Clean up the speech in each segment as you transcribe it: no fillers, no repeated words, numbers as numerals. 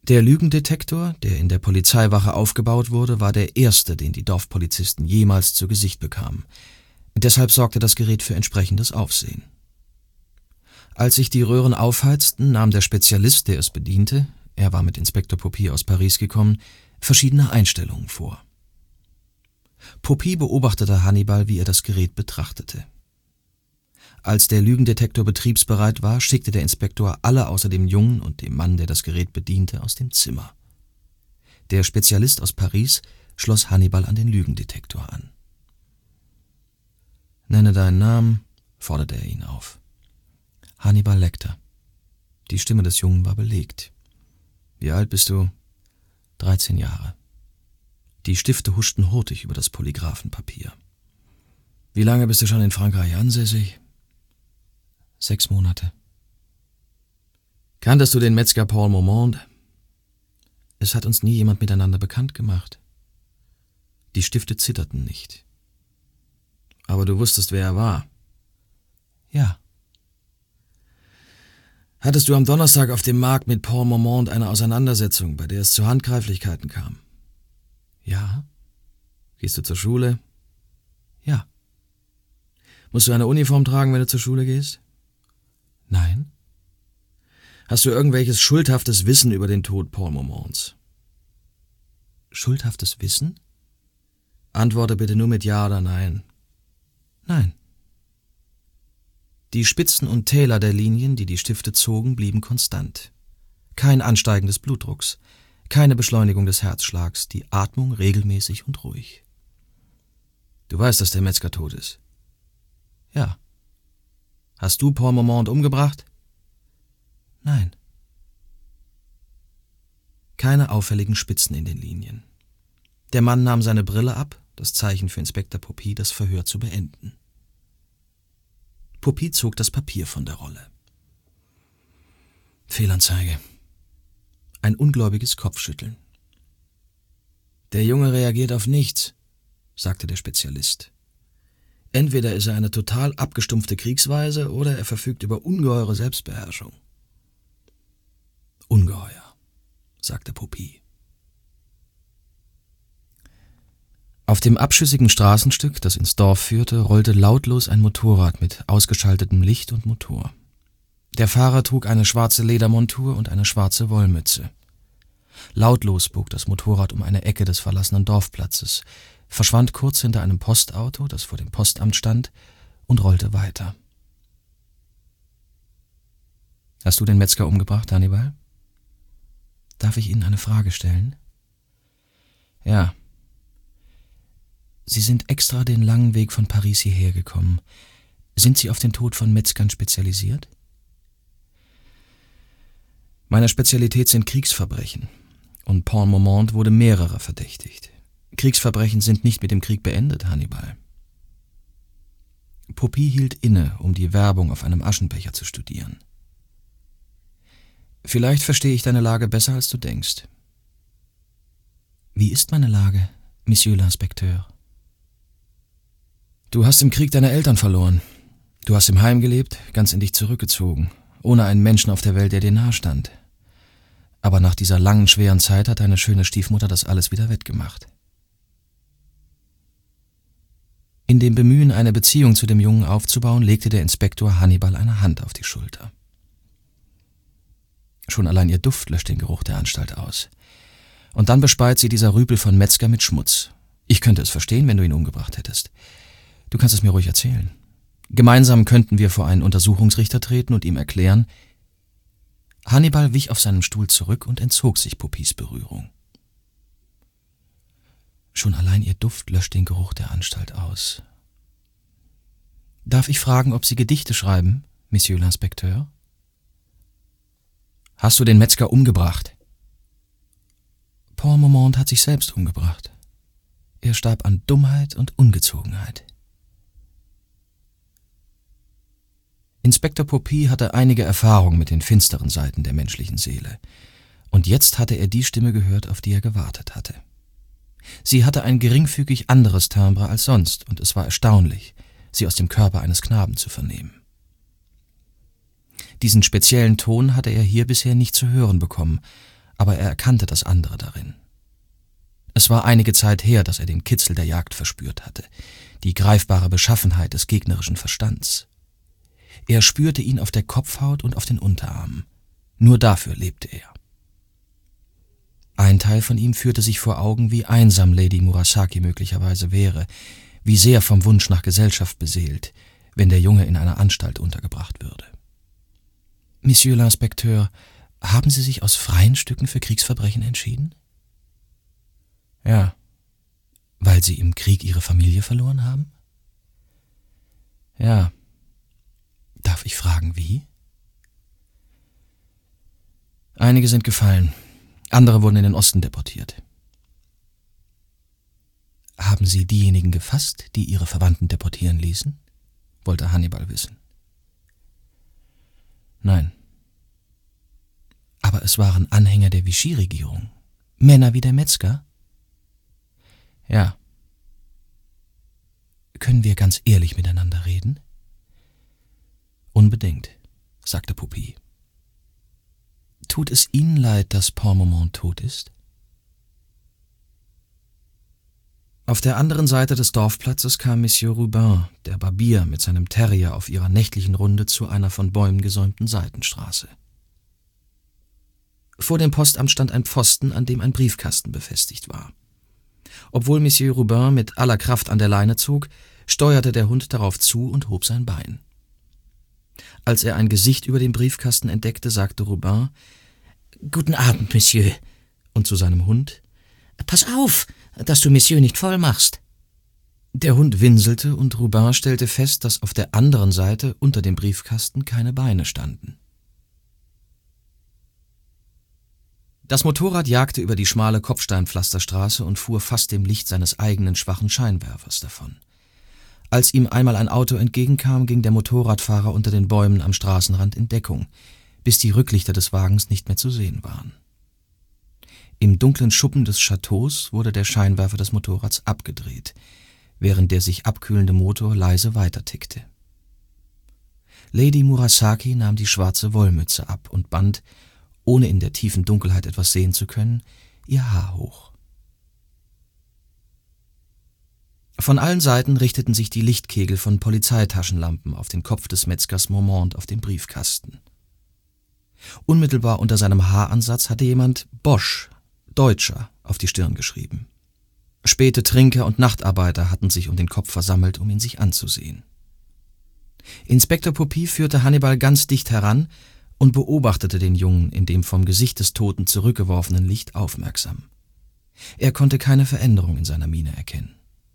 Der Lügendetektor, der in der Polizeiwache aufgebaut wurde, war der erste, den die Dorfpolizisten jemals zu Gesicht bekamen. Deshalb sorgte das Gerät für entsprechendes Aufsehen. Als sich die Röhren aufheizten, nahm der Spezialist, der es bediente, er war mit Inspektor Popie aus Paris gekommen, verschiedene Einstellungen vor. Popie beobachtete Hannibal, wie er das Gerät betrachtete. Als der Lügendetektor betriebsbereit war, schickte der Inspektor alle außer dem Jungen und dem Mann, der das Gerät bediente, aus dem Zimmer. Der Spezialist aus Paris schloss Hannibal an den Lügendetektor an. »Nenne deinen Namen«, forderte er ihn auf. »Hannibal Lecter.« Die Stimme des Jungen war belegt. »Wie alt bist du?« 13 Jahre. Die Stifte huschten hurtig über das Polygraphenpapier. »Wie lange bist du schon in Frankreich ansässig?« 6 Monate. »Kanntest du den Metzger Paul Marmont?« »Es hat uns nie jemand miteinander bekannt gemacht.« Die Stifte zitterten nicht. »Aber du wusstest, wer er war?« »Ja.« »Hattest du am Donnerstag auf dem Markt mit Paul Marmont eine Auseinandersetzung, bei der es zu Handgreiflichkeiten kam?« »Ja.« »Gehst du zur Schule?« »Ja.« »Musst du eine Uniform tragen, wenn du zur Schule gehst?« »Nein.« »Hast du irgendwelches schuldhaftes Wissen über den Tod Paul Marmonts?« »Schuldhaftes Wissen?« »Antworte bitte nur mit Ja oder Nein.« »Nein.« Die Spitzen und Täler der Linien, die die Stifte zogen, blieben konstant. Kein Ansteigen des Blutdrucks, keine Beschleunigung des Herzschlags, die Atmung regelmäßig und ruhig. »Du weißt, dass der Metzger tot ist?« »Ja.« »Hast du Paul Marmont umgebracht?« »Nein.« Keine auffälligen Spitzen in den Linien. Der Mann nahm seine Brille ab, das Zeichen für Inspektor Popie, das Verhör zu beenden. Popie zog das Papier von der Rolle. »Fehlanzeige.« Ein ungläubiges Kopfschütteln. »Der Junge reagiert auf nichts«, sagte der Spezialist. »Entweder ist er eine total abgestumpfte Kriegsweise oder er verfügt über ungeheure Selbstbeherrschung.« »Ungeheuer«, sagte Popie. Auf dem abschüssigen Straßenstück, das ins Dorf führte, rollte lautlos ein Motorrad mit ausgeschaltetem Licht und Motor. Der Fahrer trug eine schwarze Ledermontur und eine schwarze Wollmütze. Lautlos bog das Motorrad um eine Ecke des verlassenen Dorfplatzes, verschwand kurz hinter einem Postauto, das vor dem Postamt stand, und rollte weiter. »Hast du den Metzger umgebracht, Hannibal?« »Darf ich Ihnen eine Frage stellen?« »Ja.« »Sie sind extra den langen Weg von Paris hierher gekommen. Sind Sie auf den Tod von Metzgern spezialisiert?« »Meine Spezialität sind Kriegsverbrechen, und Paul Marmont wurde mehrerer verdächtigt. Kriegsverbrechen sind nicht mit dem Krieg beendet, Hannibal.« Popie hielt inne, um die Werbung auf einem Aschenbecher zu studieren. »Vielleicht verstehe ich deine Lage besser, als du denkst.« »Wie ist meine Lage, Monsieur l'Inspecteur?« »Du hast im Krieg deine Eltern verloren. Du hast im Heim gelebt, ganz in dich zurückgezogen, ohne einen Menschen auf der Welt, der dir nahe stand. Aber nach dieser langen, schweren Zeit hat deine schöne Stiefmutter das alles wieder wettgemacht.« In dem Bemühen, eine Beziehung zu dem Jungen aufzubauen, legte der Inspektor Hannibal eine Hand auf die Schulter. Schon allein ihr Duft löscht den Geruch der Anstalt aus. Und dann bespeit sie dieser Rüpel von Metzger mit Schmutz. Ich könnte es verstehen, wenn du ihn umgebracht hättest. Du kannst es mir ruhig erzählen. Gemeinsam könnten wir vor einen Untersuchungsrichter treten und ihm erklären. Hannibal wich auf seinem Stuhl zurück und entzog sich Popies Berührung. Schon allein ihr Duft löscht den Geruch der Anstalt aus. Darf ich fragen, ob Sie Gedichte schreiben, Monsieur l'Inspecteur? Hast du den Metzger umgebracht? Paul Marmont hat sich selbst umgebracht. Er starb an Dummheit und Ungezogenheit. Inspektor Popie hatte einige Erfahrung mit den finsteren Seiten der menschlichen Seele. Und jetzt hatte er die Stimme gehört, auf die er gewartet hatte. Sie hatte ein geringfügig anderes Timbre als sonst, und es war erstaunlich, sie aus dem Körper eines Knaben zu vernehmen. Diesen speziellen Ton hatte er hier bisher nicht zu hören bekommen, aber er erkannte das andere darin. Es war einige Zeit her, dass er den Kitzel der Jagd verspürt hatte, die greifbare Beschaffenheit des gegnerischen Verstands. Er spürte ihn auf der Kopfhaut und auf den Unterarmen. Nur dafür lebte er. Ein Teil von ihm führte sich vor Augen, wie einsam Lady Murasaki möglicherweise wäre, wie sehr vom Wunsch nach Gesellschaft beseelt, wenn der Junge in einer Anstalt untergebracht würde. »Monsieur l'Inspecteur, haben Sie sich aus freien Stücken für Kriegsverbrechen entschieden?« »Ja.« »Weil Sie im Krieg Ihre Familie verloren haben?« »Ja.« »Darf ich fragen, wie?« »Einige sind gefallen, andere wurden in den Osten deportiert.« »Haben Sie diejenigen gefasst, die Ihre Verwandten deportieren ließen?« wollte Hannibal wissen. »Nein.« »Aber es waren Anhänger der Vichy-Regierung, Männer wie der Metzger?« »Ja.« »Können wir ganz ehrlich miteinander reden?« »Unbedingt«, sagte Puppy. »Tut es Ihnen leid, dass Pormemont tot ist?« Auf der anderen Seite des Dorfplatzes kam Monsieur Rubin, der Barbier, mit seinem Terrier auf ihrer nächtlichen Runde zu einer von Bäumen gesäumten Seitenstraße. Vor dem Postamt stand ein Pfosten, an dem ein Briefkasten befestigt war. Obwohl Monsieur Rubin mit aller Kraft an der Leine zog, steuerte der Hund darauf zu und hob sein Bein. Als er ein Gesicht über dem Briefkasten entdeckte, sagte Rubin: »Guten Abend, Monsieur«, und zu seinem Hund: »Pass auf, dass du Monsieur nicht voll machst.« Der Hund winselte und Rubin stellte fest, dass auf der anderen Seite unter dem Briefkasten keine Beine standen. Das Motorrad jagte über die schmale Kopfsteinpflasterstraße und fuhr fast dem Licht seines eigenen schwachen Scheinwerfers davon. Als ihm einmal ein Auto entgegenkam, ging der Motorradfahrer unter den Bäumen am Straßenrand in Deckung, bis die Rücklichter des Wagens nicht mehr zu sehen waren. Im dunklen Schuppen des Chateaus wurde der Scheinwerfer des Motorrads abgedreht, während der sich abkühlende Motor leise weitertickte. Lady Murasaki nahm die schwarze Wollmütze ab und band, ohne in der tiefen Dunkelheit etwas sehen zu können, ihr Haar hoch. Von allen Seiten richteten sich die Lichtkegel von Polizeitaschenlampen auf den Kopf des Metzgers Momont auf dem Briefkasten. Unmittelbar unter seinem Haaransatz hatte jemand »Bosch, Deutscher« auf die Stirn geschrieben. Späte Trinker und Nachtarbeiter hatten sich um den Kopf versammelt, um ihn sich anzusehen. Inspektor Puppy führte Hannibal ganz dicht heran und beobachtete den Jungen in dem vom Gesicht des Toten zurückgeworfenen Licht aufmerksam. Er konnte keine Veränderung in seiner Miene erkennen.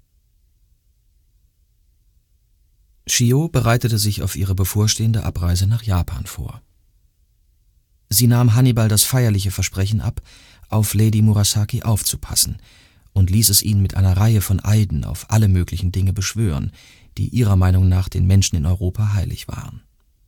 Shio bereitete sich auf ihre bevorstehende Abreise nach Japan vor. Sie nahm Hannibal das feierliche Versprechen ab, auf Lady Murasaki aufzupassen, und ließ es ihn mit einer Reihe von Eiden auf alle möglichen Dinge beschwören, die ihrer Meinung nach den Menschen in Europa heilig waren.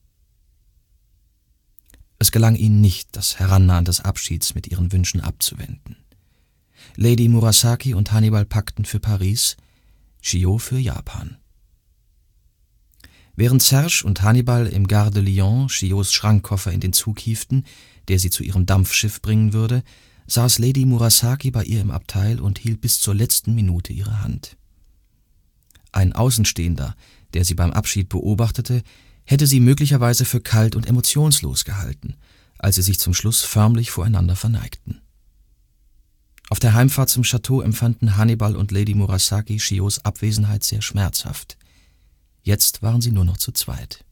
Es gelang ihnen nicht, das Herannahen des Abschieds mit ihren Wünschen abzuwenden. Lady Murasaki und Hannibal packten für Paris, Shio für Japan. Während Serge und Hannibal im Gare de Lyon Shios Schrankkoffer in den Zug hieften, der sie zu ihrem Dampfschiff bringen würde, saß Lady Murasaki bei ihr im Abteil und hielt bis zur letzten Minute ihre Hand. Ein Außenstehender, der sie beim Abschied beobachtete, hätte sie möglicherweise für kalt und emotionslos gehalten, als sie sich zum Schluss förmlich voreinander verneigten. Auf der Heimfahrt zum Chateau empfanden Hannibal und Lady Murasaki Shios Abwesenheit sehr schmerzhaft. Jetzt waren sie nur noch zu zweit.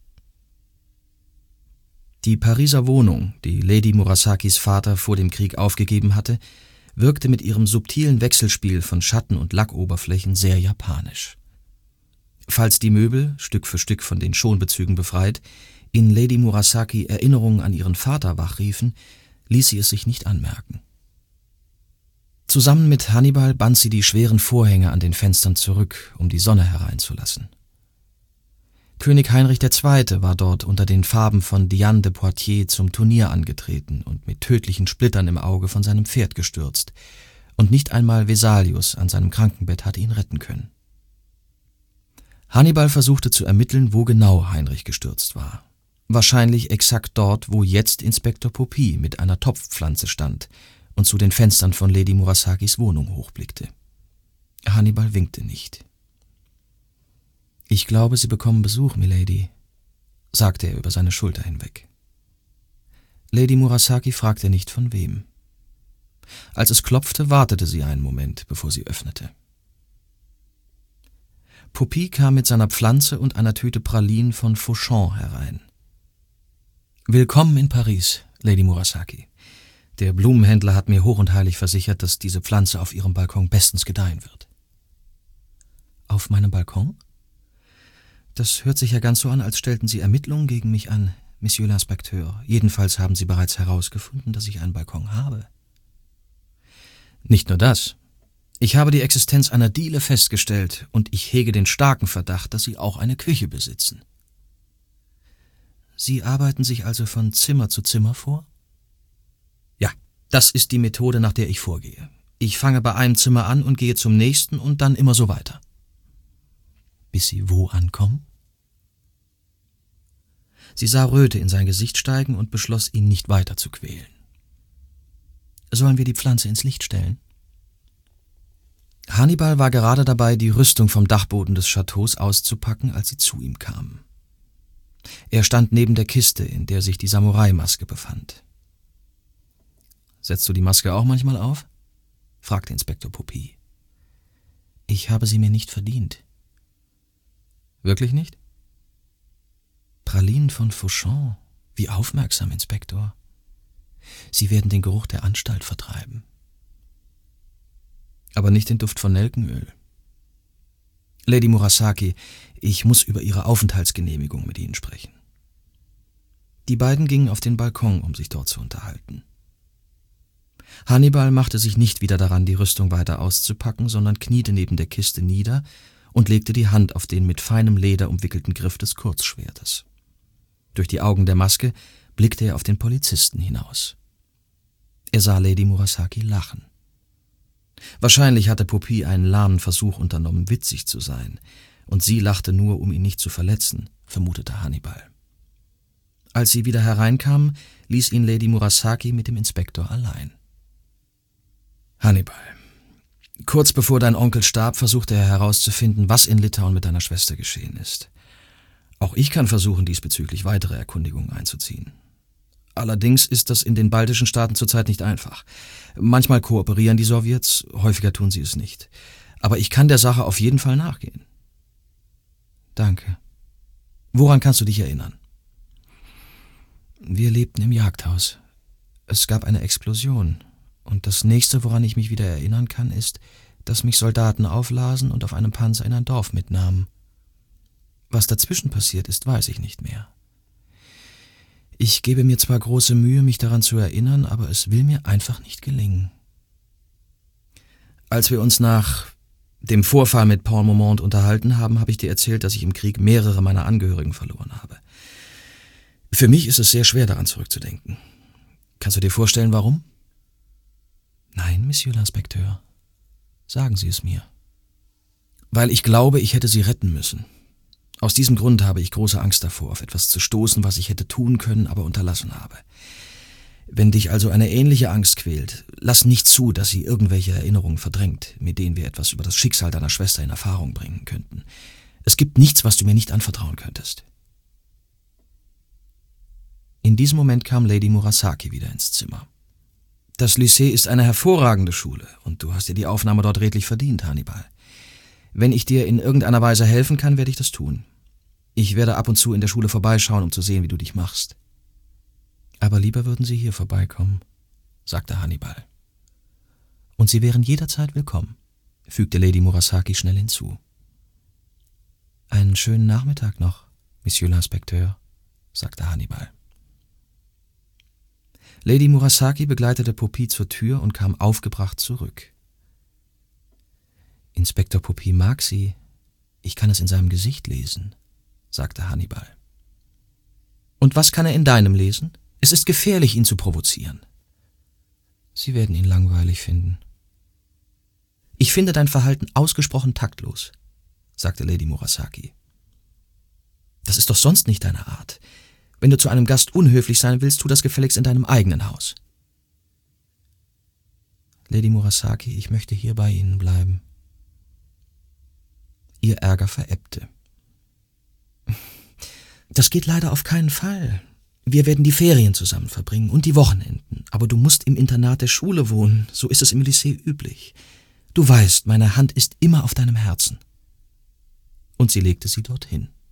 Die Pariser Wohnung, die Lady Murasakis Vater vor dem Krieg aufgegeben hatte, wirkte mit ihrem subtilen Wechselspiel von Schatten- und Lackoberflächen sehr japanisch. Falls die Möbel, Stück für Stück von den Schonbezügen befreit, in Lady Murasaki Erinnerungen an ihren Vater wachriefen, ließ sie es sich nicht anmerken. Zusammen mit Hannibal band sie die schweren Vorhänge an den Fenstern zurück, um die Sonne hereinzulassen. König Heinrich II. War dort unter den Farben von Diane de Poitiers zum Turnier angetreten und mit tödlichen Splittern im Auge von seinem Pferd gestürzt, und nicht einmal Vesalius an seinem Krankenbett hatte ihn retten können. Hannibal versuchte zu ermitteln, wo genau Heinrich gestürzt war. Wahrscheinlich exakt dort, wo jetzt Inspektor Poupy mit einer Topfpflanze stand und zu den Fenstern von Lady Murasakis Wohnung hochblickte. Hannibal winkte nicht. »Ich glaube, Sie bekommen Besuch, Milady«, sagte er über seine Schulter hinweg. Lady Murasaki fragte nicht von wem. Als es klopfte, wartete sie einen Moment, bevor sie öffnete. Poupy kam mit seiner Pflanze und einer Tüte Pralinen von Fauchon herein. »Willkommen in Paris, Lady Murasaki. Der Blumenhändler hat mir hoch und heilig versichert, dass diese Pflanze auf Ihrem Balkon bestens gedeihen wird.« »Auf meinem Balkon? Das hört sich ja ganz so an, als stellten Sie Ermittlungen gegen mich an, Monsieur l'Inspecteur. Jedenfalls haben Sie bereits herausgefunden, dass ich einen Balkon habe.« »Nicht nur das. Ich habe die Existenz einer Diele festgestellt und ich hege den starken Verdacht, dass Sie auch eine Küche besitzen.« »Sie arbeiten sich also von Zimmer zu Zimmer vor?« »Ja, das ist die Methode, nach der ich vorgehe. Ich fange bei einem Zimmer an und gehe zum nächsten und dann immer so weiter.« »Bis Sie wo ankommen?« Sie sah Röte in sein Gesicht steigen und beschloss, ihn nicht weiter zu quälen. »Sollen wir die Pflanze ins Licht stellen?« Hannibal war gerade dabei, die Rüstung vom Dachboden des Chateaus auszupacken, als sie zu ihm kamen. Er stand neben der Kiste, in der sich die Samurai-Maske befand. »Setzt du die Maske auch manchmal auf?« fragte Inspektor Poupy. »Ich habe sie mir nicht verdient.« »Wirklich nicht?« »Pralinen von Fauchon. Wie aufmerksam, Inspektor. Sie werden den Geruch der Anstalt vertreiben.« »Aber nicht den Duft von Nelkenöl.« »Lady Murasaki, ich muss über Ihre Aufenthaltsgenehmigung mit Ihnen sprechen.« Die beiden gingen auf den Balkon, um sich dort zu unterhalten. Hannibal machte sich nicht wieder daran, die Rüstung weiter auszupacken, sondern kniete neben der Kiste nieder und legte die Hand auf den mit feinem Leder umwickelten Griff des Kurzschwertes. Durch die Augen der Maske blickte er auf den Polizisten hinaus. Er sah Lady Murasaki lachen. Wahrscheinlich hatte Poupy einen lahmen Versuch unternommen, witzig zu sein, und sie lachte nur, um ihn nicht zu verletzen, vermutete Hannibal. Als sie wieder hereinkamen, ließ ihn Lady Murasaki mit dem Inspektor allein. »Hannibal, kurz bevor dein Onkel starb, versuchte er herauszufinden, was in Litauen mit deiner Schwester geschehen ist. Auch ich kann versuchen, diesbezüglich weitere Erkundigungen einzuziehen. Allerdings ist das in den baltischen Staaten zurzeit nicht einfach. Manchmal kooperieren die Sowjets, häufiger tun sie es nicht. Aber ich kann der Sache auf jeden Fall nachgehen.« »Danke. Woran kannst du dich erinnern?« »Wir lebten im Jagdhaus. Es gab eine Explosion. Und das nächste, woran ich mich wieder erinnern kann, ist, dass mich Soldaten auflasen und auf einem Panzer in ein Dorf mitnahmen. Was dazwischen passiert ist, weiß ich nicht mehr. Ich gebe mir zwar große Mühe, mich daran zu erinnern, aber es will mir einfach nicht gelingen.« »Als wir uns nach dem Vorfall mit Paul Momont unterhalten haben, habe ich dir erzählt, dass ich im Krieg mehrere meiner Angehörigen verloren habe. Für mich ist es sehr schwer, daran zurückzudenken. Kannst du dir vorstellen, warum?« »Nein, Monsieur l'Inspecteur. Sagen Sie es mir.« »Weil ich glaube, ich hätte sie retten müssen. Aus diesem Grund habe ich große Angst davor, auf etwas zu stoßen, was ich hätte tun können, aber unterlassen habe. Wenn dich also eine ähnliche Angst quält, lass nicht zu, dass sie irgendwelche Erinnerungen verdrängt, mit denen wir etwas über das Schicksal deiner Schwester in Erfahrung bringen könnten. Es gibt nichts, was du mir nicht anvertrauen könntest.« In diesem Moment kam Lady Murasaki wieder ins Zimmer. »Das Lycée ist eine hervorragende Schule und du hast dir die Aufnahme dort redlich verdient, Hannibal. Wenn ich dir in irgendeiner Weise helfen kann, werde ich das tun. Ich werde ab und zu in der Schule vorbeischauen, um zu sehen, wie du dich machst.« »Aber lieber würden Sie hier vorbeikommen«, sagte Hannibal. »Und Sie wären jederzeit willkommen«, fügte Lady Murasaki schnell hinzu. »Einen schönen Nachmittag noch, Monsieur l'Inspecteur«, sagte Hannibal. Lady Murasaki begleitete Poupy zur Tür und kam aufgebracht zurück. »Inspektor Poupy mag Sie. Ich kann es in seinem Gesicht lesen«, sagte Hannibal. »Und was kann er in deinem lesen? Es ist gefährlich, ihn zu provozieren.« »Sie werden ihn langweilig finden.« »Ich finde dein Verhalten ausgesprochen taktlos«, sagte Lady Murasaki. »Das ist doch sonst nicht deine Art. Wenn du zu einem Gast unhöflich sein willst, tu das gefälligst in deinem eigenen Haus. Lady Murasaki, ich möchte hier bei Ihnen bleiben. Ihr Ärger verebbte. Das geht leider auf keinen Fall. Wir werden die Ferien zusammen verbringen und die Wochenenden. Aber du musst im Internat der Schule wohnen, so ist es im Lycée üblich. Du weißt, meine Hand ist immer auf deinem Herzen. Und sie legte sie dorthin.